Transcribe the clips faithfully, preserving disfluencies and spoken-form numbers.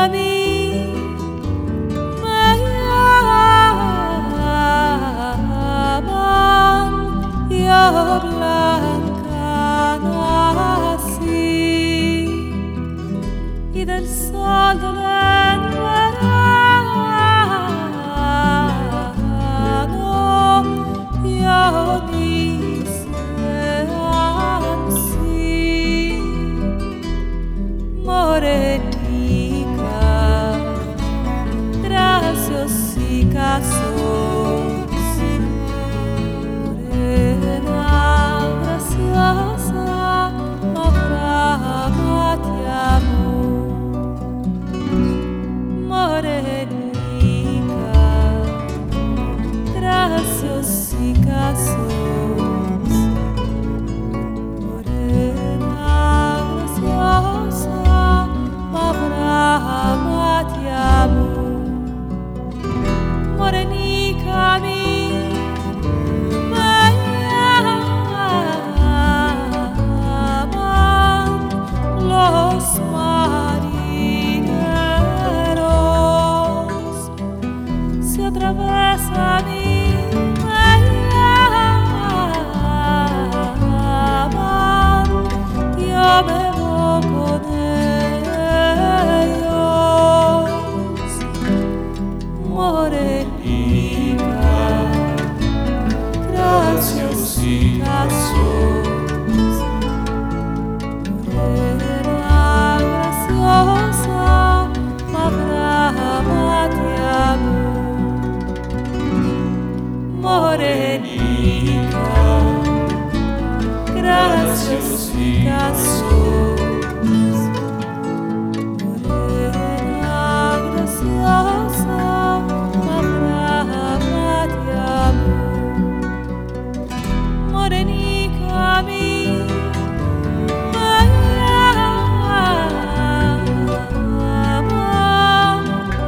mí me llaman, yo blanca nací, y del sol del verano yo dice ansí, morenica, graciosica sos, morena, graciosa, ma brava ti amo, morenica, graciosica sos, morena, graciosa, ma brava ti amo, morenica mi me llaman los marineros, si otra vez a mí me llaman, yo bebo con ellos, morenica, graciosica sos, morena, graciosa, ma brava ti amo, morenica, graciosica sos, morena, graciosa, ma brava ti amo, morenica mi me llaman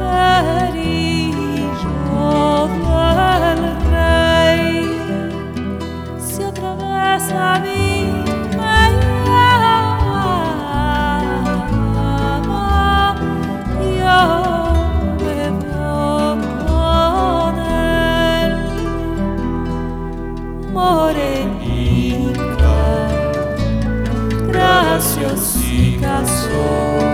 perillo del rey, si otra vez a mí me llama, yo bebo con él, morenica, graciosica sos.